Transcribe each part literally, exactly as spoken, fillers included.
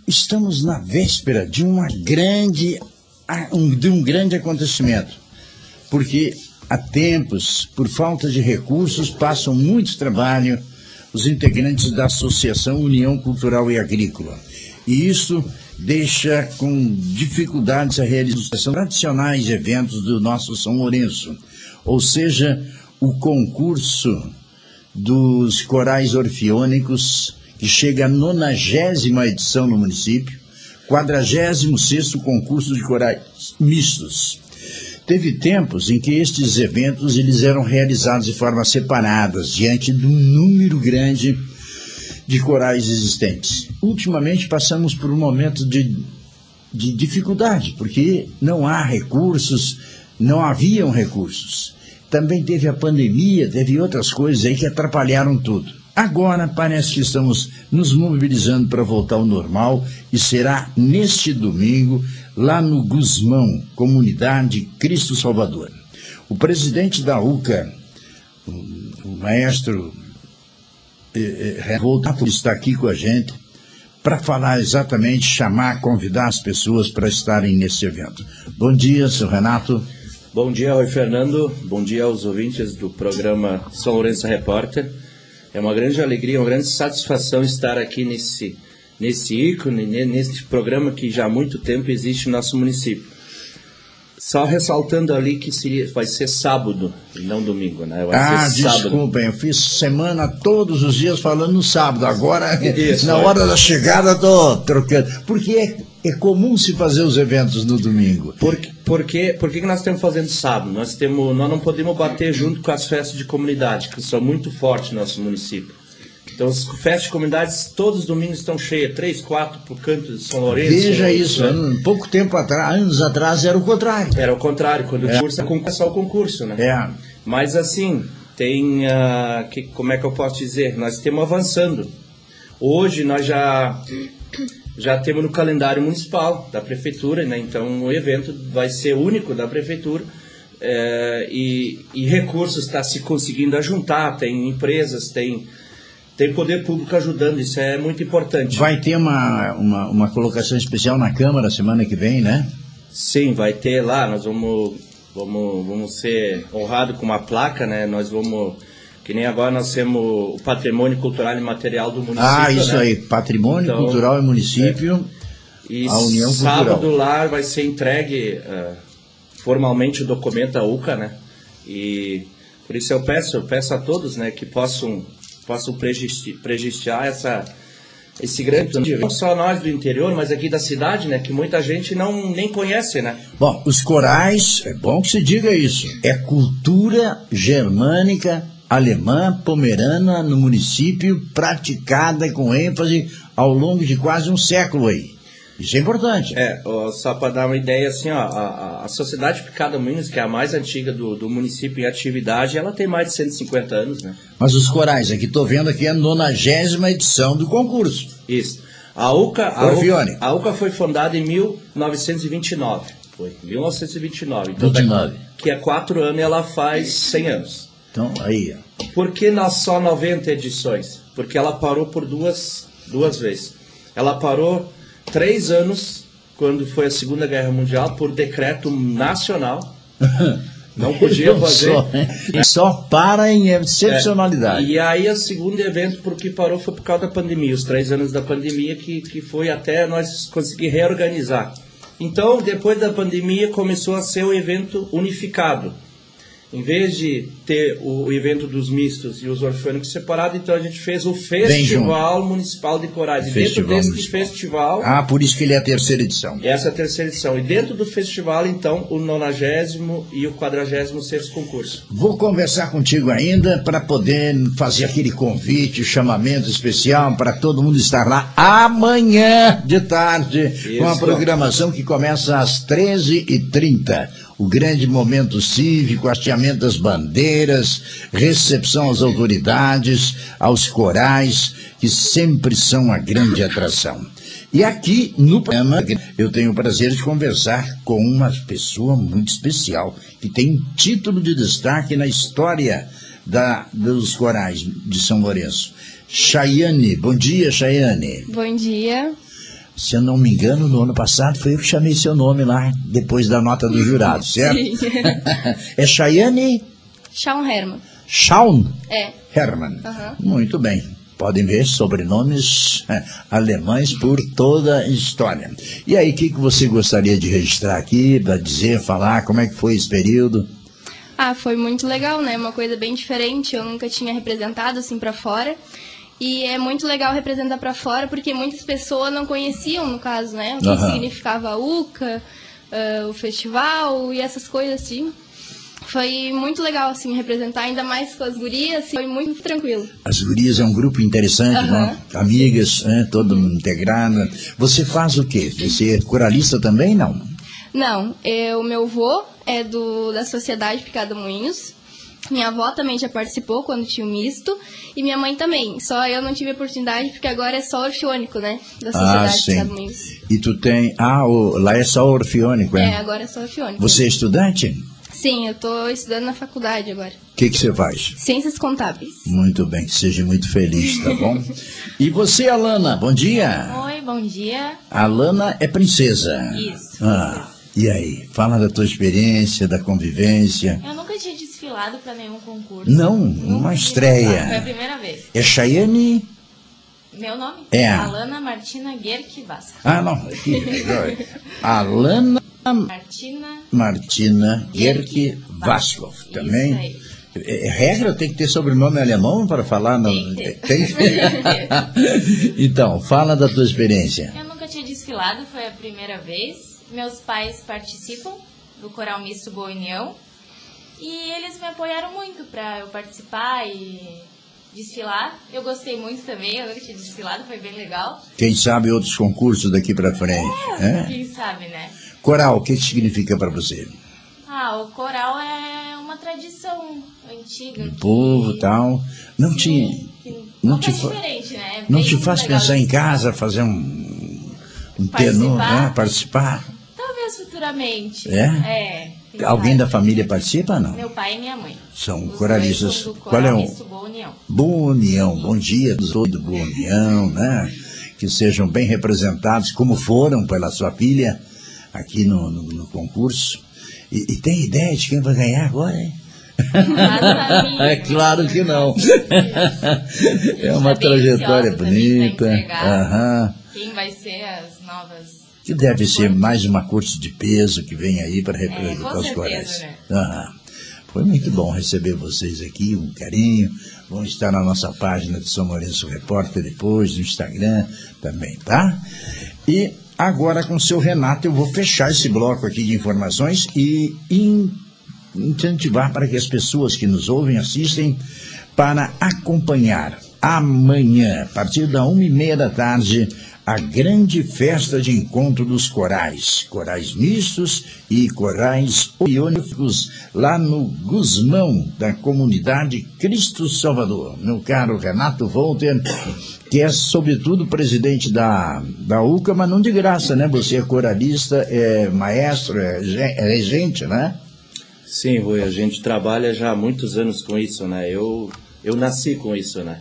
estamos na véspera de uma grande, um, de um grande acontecimento, porque há tempos, por falta de recursos, passam muito trabalho os integrantes da Associação União Cultural e Agrícola. E isso deixa com dificuldades a realização de tradicionais eventos do nosso São Lourenço, ou seja, o concurso dos corais orfeônicos, que chega à nonagésima edição no município, quadragésimo sexto concurso de corais mistos. Teve tempos em que estes eventos eles eram realizados de forma separadas, diante de um número grande de corais existentes. Ultimamente passamos por um momento de, de dificuldade, porque não há recursos, não haviam recursos. Também teve a pandemia, teve outras coisas aí que atrapalharam tudo. Agora parece que estamos nos mobilizando para voltar ao normal e será neste domingo, lá no Gusmão, Comunidade Cristo Salvador. O presidente da U C A, o, o maestro eh, eh, Voltato, está aqui com a gente para falar exatamente, chamar, convidar as pessoas para estarem nesse evento. Bom dia, senhor Renato. Bom dia, Rui Fernando. Bom dia aos ouvintes do programa São Lourenço Repórter. É uma grande alegria, uma grande satisfação estar aqui nesse, nesse ícone, nesse programa que já há muito tempo existe no nosso município. Só ressaltando ali que seria, vai ser sábado e não domingo, né? Vai ah, ser sábado. Desculpem, eu fiz semana todos os dias falando no sábado. Agora, Isso, na é. hora da chegada, estou trocando. Porque é, é comum se fazer os eventos no domingo. Por, por, que, por que nós estamos fazendo sábado? Nós, temos, nós não podemos bater junto com as festas de comunidade, que são muito fortes no nosso município. Então, as festas de comunidades, todos os domingos estão cheias, três, quatro por canto de São Lourenço. Veja isso, né? Pouco tempo atrás, anos atrás, era o contrário. Era o contrário, quando é. o concurso é só o concurso, né? É. Mas assim, tem, uh, que, como é que eu posso dizer? Nós estamos avançando. Hoje nós já, já temos no calendário municipal da prefeitura, né? Então o evento vai ser único da prefeitura. É, e, e recursos está se conseguindo ajuntar, tem empresas, tem... Tem poder público ajudando, isso é muito importante. Vai ter uma, uma, uma colocação especial na Câmara semana que vem, né? Sim, vai ter lá, nós vamos, vamos, vamos ser honrados com uma placa, né? Nós vamos, que nem agora nós temos o patrimônio cultural e material do município. Ah, isso né? aí, patrimônio então, cultural e município, é. E a União Cultural. Sábado lá vai ser entregue uh, formalmente o documento à U C A, né? E por isso eu peço, eu peço a todos, né, que possam... possam prestigiar essa, esse grande evento. Não só nós do interior, mas aqui da cidade, né, que muita gente não, nem conhece, né? Bom, os corais, é bom que se diga isso, é cultura germânica, alemã, pomerana no município, praticada com ênfase ao longo de quase um século aí. Isso é importante. É, ó, só para dar uma ideia, assim, ó, a, a Sociedade Picada Moinhos, que é a mais antiga do, do município em atividade, ela tem mais de cento e cinquenta anos, né? Mas os corais, aqui estou vendo aqui a nonagésima edição do concurso. Isso. A U C A, a, U C A, a U C A foi fundada em mil novecentos e vinte e nove. Foi, mil novecentos e vinte e nove. Então, vinte e nove. Daqui a quatro anos ela faz cem anos. Então, aí, ó. Por que nós só noventa edições? Porque ela parou por duas, duas vezes. Ela parou três anos, quando foi a Segunda Guerra Mundial, por decreto nacional. Não podia fazer. Só, só para em excepcionalidade. É, e aí, o segundo evento, porque parou, foi por causa da pandemia. Os três anos da pandemia, que, que foi até nós conseguir reorganizar. Então, depois da pandemia, começou a ser o evento unificado. Em vez de ter o evento dos mistos e os orfêonicos separados, então a gente fez o Festival Municipal de Corais. E dentro desse municipal. festival... Ah, por isso que ele é a terceira edição. Essa é a terceira edição. E dentro do festival, então, o nonagésimo e o quadragésimo sexto concurso. Vou conversar contigo ainda para poder fazer aquele convite, chamamento especial para todo mundo estar lá amanhã de tarde, isso, com a programação que começa às treze e trinta. O grande momento cívico, hasteamento das bandeiras, recepção às autoridades, aos corais, que sempre são a grande atração. E aqui no programa eu tenho o prazer de conversar com uma pessoa muito especial, que tem um título de destaque na história da, dos corais de São Lourenço. Chaiane, bom dia, Chaiane. Bom dia. Se eu não me engano, no ano passado foi eu que chamei seu nome lá, depois da nota do jurado, certo? Sim. É Chayane? Shawn Herman. Shawn? É. Herman. Uhum. Muito bem. Podem ver sobrenomes é, alemães por toda a história. E aí, o que, que você gostaria de registrar aqui, para dizer, falar, como é que foi esse período? Ah, foi muito legal, né? Uma coisa bem diferente, eu nunca tinha representado assim pra fora. E é muito legal representar pra fora, porque muitas pessoas não conheciam, no caso, né? O que Aham. significava a U C A, uh, o festival e essas coisas assim. Foi muito legal, assim, representar, ainda mais com as gurias, assim, foi muito tranquilo. As gurias é um grupo interessante, Aham. né? Amigas, né? Todo mundo integrado. Você faz o quê? Você é coralista também, não? Não, o meu avô é do, da Sociedade Picada Moinhos. Minha avó também já participou quando tinha o misto. E minha mãe também. Só eu não tive oportunidade, porque agora é só orfeônico, né? Da Ah, Sociedade sim. Picada Moinhos. E tu tem... Ah, o... lá é só orfeônico, É, é? agora é só orfeônico. Você é estudante? Sim, eu estou estudando na faculdade agora. O que, que você faz? Ciências Contábeis. Muito bem, que seja muito feliz, tá bom? E você, Alana, bom dia. Oi, bom dia. A Alana é princesa. Isso. Ah, e aí? Fala da tua experiência, da convivência. Eu nunca tinha desfilado para nenhum concurso. Não, Nunca uma tinha estreia. desfilado, Foi a primeira vez. É Chayane? Meu nome? É. Alana Martina Guerque Vassa. Ah, não. Aqui, Alana Martina. Martina Gerke Vaskov. Também. Isso aí. É, regra tem que ter sobrenome alemão para falar? No... Tem que ter. Tem? Então, fala da tua experiência. Eu nunca tinha desfilado, foi a primeira vez. Meus pais participam do Coral Misto Boa União. E eles me apoiaram muito para eu participar e desfilar. Eu gostei muito também, eu nunca tinha desfilado, foi bem legal. Quem sabe outros concursos daqui para frente. É, É? quem sabe, né? Coral, o que significa para você? Ah, o coral é uma tradição antiga. O povo e tal. Não Sim, tinha. que Não não te, faz fa... diferente, né? É não bem te faz legal pensar em de casa, fazer um, um tenor, né? Participar? Talvez futuramente. É? É. quem Alguém sabe. da família participa ou não? Meu pai e minha mãe. São Os coralistas. dois são do Qual é Coral o. Misto Boa União. Boa União, bom dia do todo Boa União, né? Que sejam bem representados, como foram pela sua filha aqui no, no, no concurso. E, e tem ideia de quem vai ganhar agora, hein? É claro que não. É uma trajetória bonita. Aham. Quem vai ser as novas. Que deve ser mais uma curso de peso que vem aí para representar É, os com corais. certeza, né? Aham. Foi muito bom receber vocês aqui, um carinho. Vão estar na nossa página de São Lourenço Repórter depois, no Instagram também, tá? E agora com o seu Renato eu vou fechar esse bloco aqui de informações e in, incentivar para que as pessoas que nos ouvem, assistem, para acompanhar amanhã, a partir da uma e meia da tarde, a grande festa de encontro dos corais, corais mistos e corais orfeônicos, lá no Gusmão, da comunidade Cristo Salvador. Meu caro Renato Volter, que é, sobretudo, presidente da, da U C A, mas não de graça, né? Você é coralista, é maestro, é, é regente, né? Sim, Rui, a gente trabalha já há muitos anos com isso, né? Eu, eu nasci com isso, né?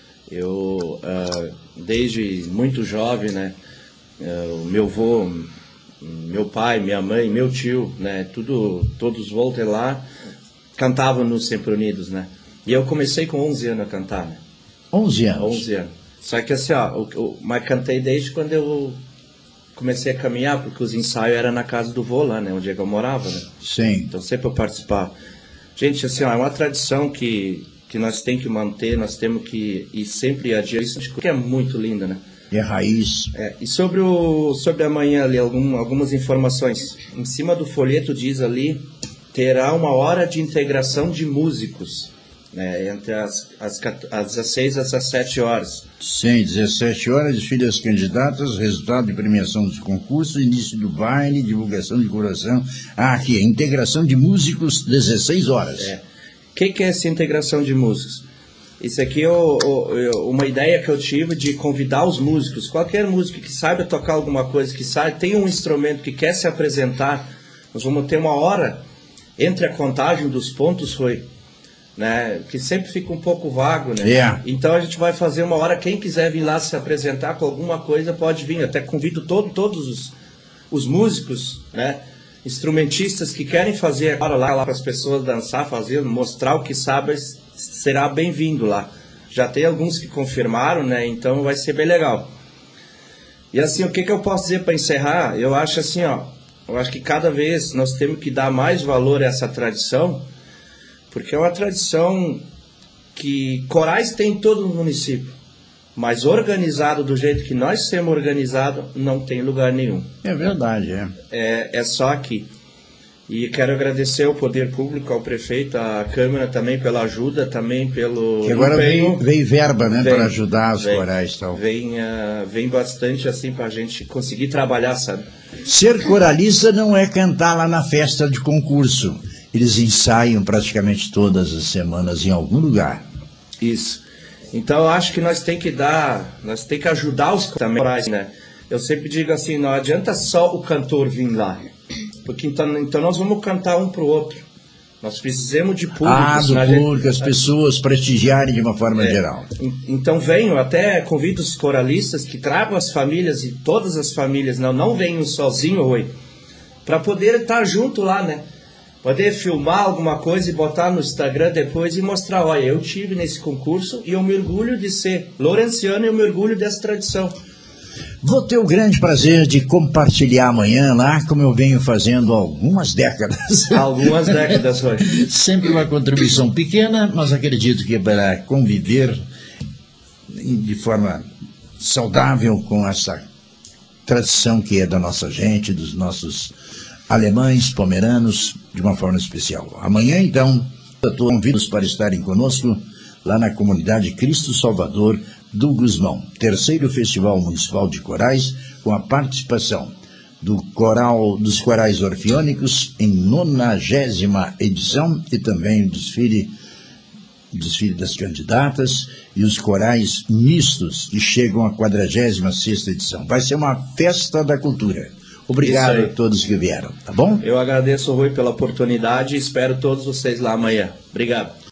Eu, uh, desde muito jovem, né, uh, o meu avô, meu pai, minha mãe, meu tio, né, tudo, todos Volter lá, cantavam no Sempre Unidos, né, e eu comecei com onze anos a cantar, né. onze anos? onze anos. Só que assim, ó, eu, eu, mas cantei desde quando eu comecei a caminhar, porque os ensaios eram na casa do vô lá, né, onde eu morava, né. Sim. Então sempre eu participava. Gente, assim, ó, é uma tradição que... que nós temos que manter, nós temos que ir sempre adiante, isso que é muito linda, né? É raiz. É, e sobre, o, sobre amanhã ali, algum, algumas informações. Em cima do folheto diz ali, terá uma hora de integração de músicos, né? Entre as, as, as dezesseis às dezessete horas. Sim, dezessete horas, desfile das candidatas, resultado de premiação dos concursos, início do baile, divulgação de coração. Ah, aqui, integração de músicos, dezesseis horas. É. O que, que é essa integração de músicos? Isso aqui é o, o, uma ideia que eu tive de convidar os músicos, qualquer músico que saiba tocar alguma coisa, que saiba, tem um instrumento que quer se apresentar, nós vamos ter uma hora entre a contagem dos pontos, foi né? Que sempre fica um pouco vago, né? Yeah. Então a gente vai fazer uma hora, quem quiser vir lá se apresentar com alguma coisa pode vir. Até convido todo, todos os, os músicos, né? Instrumentistas que querem fazer agora lá, lá para as pessoas dançar, fazer, mostrar o que sabe, será bem-vindo lá. Já tem alguns que confirmaram, né? Então vai ser bem legal. E assim, o que, que eu posso dizer para encerrar? Eu acho assim, ó, eu acho que cada vez nós temos que dar mais valor a essa tradição, porque é uma tradição que corais tem em todo o município, mas organizado do jeito que nós somos organizados, não tem lugar nenhum. É verdade, é. É, é só aqui. E quero agradecer ao Poder Público, ao prefeito, à Câmara também pela ajuda, também pelo Que agora empenho. vem, vem verba, né, Vem, para ajudar os vem, corais e tal. Vem, uh, vem bastante assim para a gente conseguir trabalhar, sabe? Ser coralista não é cantar lá na festa de concurso. Eles ensaiam praticamente todas as semanas em algum lugar. Isso. Então eu acho que nós tem que dar, nós tem que ajudar os corais, né? Eu sempre digo assim, não adianta só o cantor vir lá, porque então, então nós vamos cantar um pro outro. Nós precisamos de público. Ah, do gente, público, as pessoas prestigiarem de uma forma é, geral. Então venham, até convido os coralistas que tragam as famílias, e todas as famílias, não, não venham sozinho, Rui, para poder estar junto lá, né? Poder filmar alguma coisa e botar no Instagram depois e mostrar, olha, eu tive nesse concurso e eu me orgulho de ser lourenciano e eu me orgulho dessa tradição. Vou ter o grande prazer de compartilhar amanhã lá, como eu venho fazendo há algumas décadas. Algumas décadas, Rui. Sempre uma contribuição pequena, mas acredito que para conviver de forma saudável com essa tradição que é da nossa gente, dos nossos alemães, pomeranos, de uma forma especial. Amanhã, então, eu convido-os para estarem conosco lá na comunidade Cristo Salvador do Gusmão, terceiro Festival Municipal de Corais, com a participação do coral dos corais orfeônicos em nonagésima edição e também o desfile, desfile das candidatas e os corais mistos que chegam à quadragésima sexta edição. Vai ser uma festa da cultura. Obrigado a todos que vieram, tá bom? Eu agradeço, Rui, pela oportunidade e espero todos vocês lá amanhã. Obrigado.